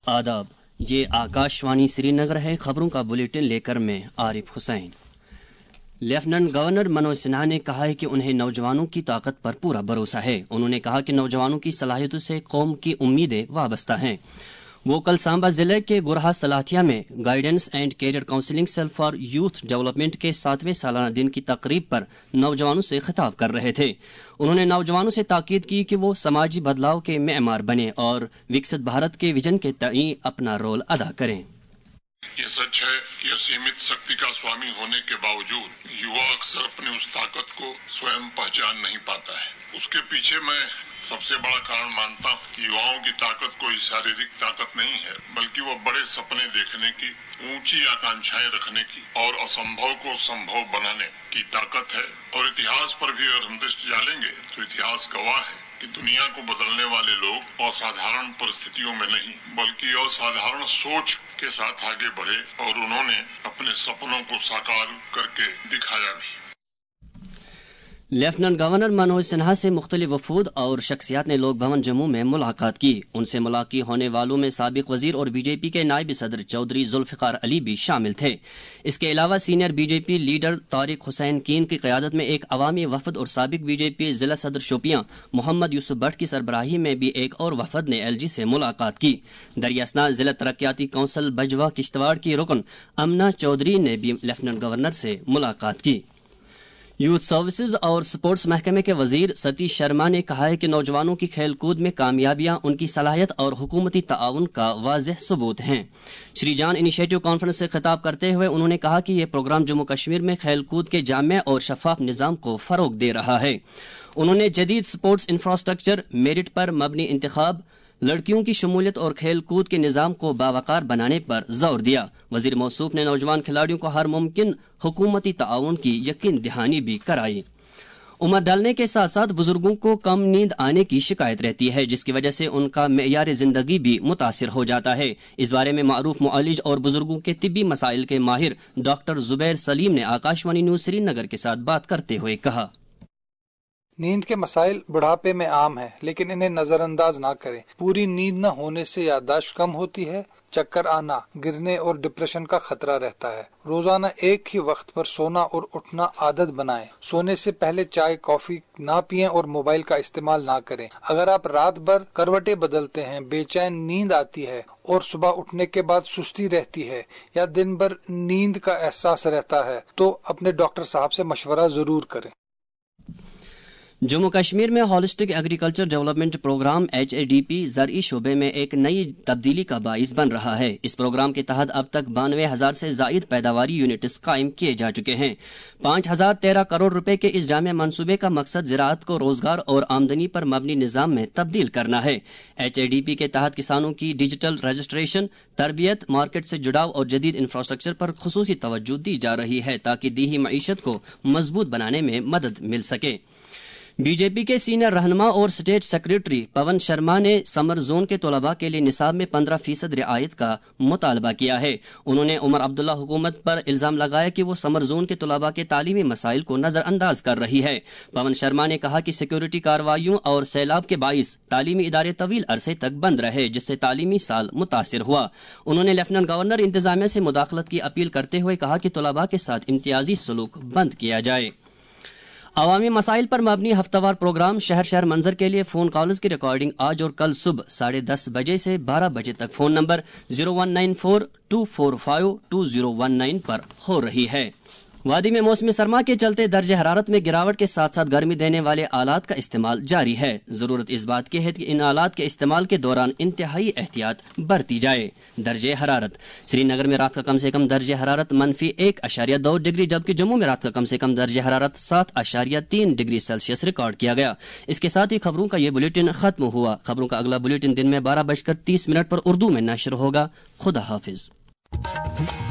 आदाब, ये आकाशवाणी श्रीनगर है। खबरों का बुलेटिन लेकर मैं आरिफ हुसैन। लेफ्टिनेंट गवर्नर मनोज सिन्हा ने कहा है कि उन्हें नौजवानों की ताकत पर पूरा भरोसा है। उन्होंने कहा कि नौजवानों की सलाहियतों से कौम की उम्मीदें वाबस्ता हैं। वो कल सांबा जिले के गुरहा सलाथिया में guidance and career counselling cell for youth development के 7वें सालाना दिन की तकरीब पर नौजवानों से खिताब कर रहे थे। उन्होंने नौजवानों से ताकीद की कि वो समाजी बदलाव के मेमार बने और विकसित भारत के विजन के तई अपना रोल अदा करें। ये सच है कि असीमित शक्ति का स्वामी होने के बावजूद युवा अक्सर अपनी उस ताकत को स्वयं पहचान नहीं पाता है। उसके पीछे मैं सबसे बड़ा कारण मानता हूँ कि युवाओं की ताकत कोई शारीरिक ताकत नहीं है, बल्कि वो बड़े सपने देखने की, ऊंची आकांक्षाएं रखने की और असंभव को संभव बनाने की ताकत है। और इतिहास पर भी अगर हम दृष्टि डालेंगे तो इतिहास गवाह है कि दुनिया को बदलने वाले लोग असाधारण परिस्थितियों में नहीं बल्कि असाधारण सोच के साथ आगे बढ़े और उन्होंने अपने सपनों को साकार करके दिखाया भी। लेफ्टिनेंट गवर्नर मनोज सिन्हा से मुख्तलिफ वफूद और शख्सियात ने लोक भवन जम्मू में मुलाकात की। उनसे मुलाकात होने वालों में साबिक वजीर और बीजेपी के नायब सदर चौधरी जुल्फिकार अली भी शामिल थे। इसके अलावा senior BJP leader Tariq Hussain Keen की क़यादत में एक अवामी वफद और साबिक बीजेपी जिला सदर शोपियां मोहम्मद यूसुफ भट्ट की सरबराही में भी एक और वफद ने एलजी से मुलाकात की। दरियासना जिला तरक्याती कौंसल बजवा किश्तवाड़ की रुकन अमना चौधरी ने भी लेफ्टिनेंट गवर्नर से मुलाकात की। यूथ सर्विसेज और स्पोर्ट्स महकमे के वजीर सतीश शर्मा ने कहा है कि नौजवानों की खेल कूद में कामयाबियां उनकी सलाहियत और हुकूमती ताउन का वाज़ेह सबूत हैं। श्री जान इनिशिएटिव कॉन्फ्रेंस से खिताब करते हुए उन्होंने कहा कि यह प्रोग्राम जम्मू कश्मीर में खेल कूद के जामे और शफाफ निज़ाम को फरोग दे रहा है। उन्होंने जदीद स्पोर्ट्स इंफ्रास्ट्रक्चर, मेरिट पर मबनी इंतखाब, लड़कियों की शमूलियत और खेल कूद के निज़ाम को बावकार बनाने पर जोर दिया। वजीर मौसूफ ने नौजवान खिलाड़ियों को हर मुमकिन हुकूमती ताउन की यकीन दहानी भी कराई। उम्र ढलने के साथ साथ बुजुर्गों को कम नींद आने की शिकायत रहती है, जिसकी वजह से उनका मेयार जिंदगी भी मुतासिर हो जाता है। इस बारे में मारूफ मुआलिज और बुजुर्गों के तिब्बी मसाइल के माहिर डॉक्टर जुबैर सलीम ने आकाशवाणी न्यूज श्रीनगर के साथ बात करते हुए कहा, नींद के मसाइल बुढ़ापे में आम है, लेकिन इन्हें नजरअंदाज ना करें। पूरी नींद न होने से याददाश्त कम होती है, चक्कर आना, गिरने और डिप्रेशन का खतरा रहता है। रोजाना एक ही वक्त पर सोना और उठना आदत बनाएं। सोने से पहले चाय कॉफी ना पिएं और मोबाइल का इस्तेमाल ना करें। अगर आप रात भर करवटें बदलते हैं, बेचैन नींद आती है और सुबह उठने के बाद सुस्ती रहती है या दिन भर नींद का एहसास रहता है, तो अपने डॉक्टर साहब से मशवरा जरूर करें। जम्मू कश्मीर में holistic agriculture development programme HADP ज़रई शोबे में एक नई तब्दीली का बाइस बन रहा है। इस प्रोग्राम के तहत अब तक 92,000 से जायद पैदावारी यूनिट्स कायम किए जा चुके हैं। 5,013 करोड़ रुपए के इस जामे मंसूबे का मकसद ज़राअत को रोजगार और आमदनी पर मबनी निज़ाम में तब्दील करना है। HADP के तहत किसानों की डिजिटल रजिस्ट्रेशन, तरबियत, मार्केट से जुड़ाव और जदीद इंफ्रास्ट्रक्चर पर खुसूसी तवज्जो दी जा रही है ताकि दीही मईशत को मजबूत बनाने में मदद मिल सके। बीजेपी के सीनियर रहनुमा और स्टेट सेक्रेटरी पवन शर्मा ने समर जोन के तलबा के लिए निसाब में 15% रियायत का मुतालबा किया है। उन्होंने उमर अब्दुल्ला हुकूमत पर इल्जाम लगाया कि वो समर जोन के तलबा के तालीमी मसाइल को नजरअंदाज कर रही है। पवन शर्मा ने कहा कि सिक्योरिटी कार्रवाइयों और सैलाब के बाइस तालीमी इदारे तवील अरसे तक बंद रहे, जिससे तालीमी साल मुतासिर हुआ। उन्होंने लेफ्टिनेंट गवर्नर इंतजामिया से मुदाखलत की अपील करते हुए कहा कि तलबा के साथ इम्तियाजी सलूक बंद किया जाए। अवामी मसाइल पर मबनी हफ्तावार प्रोग्राम शहर शहर मंजर के लिए फोन कॉल्स की रिकॉर्डिंग आज और कल सुबह 10:30 बजे से 12 बजे तक फोन नंबर 0194-245-2019 पर हो रही है। वादी में मौसमी सरमा के चलते दर्जे हरारत में गिरावट के साथ साथ गर्मी देने वाले आलात का इस्तेमाल जारी है। जरूरत इस बात की है कि इन आलात के इस्तेमाल के दौरान इंतहाई एहतियात बरती जाए। दर्जे हरारत श्रीनगर में रात का कम से कम दर्जे हरारत -1.2 डिग्री, जबकि जम्मू में रात का कम से कम दर्जे हरारत 7.3 डिग्री सेल्सियस रिकॉर्ड किया गया। इसके साथ ही खबरों का ये बुलेटिन खत्म हुआ। खबरों का अगला बुलेटिन दिन में 12:30 पर उर्दू में नशर होगा। खुदा हाफिज।